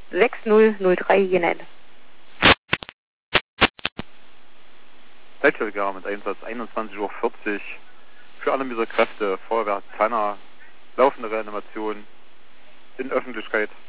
6003 Jenel. Zeitschriftgar mit Einsatz 21:40 Uhr für alle dieser Kräfte, Feuerwehr, Tanner, laufende Reanimation in Öffentlichkeit.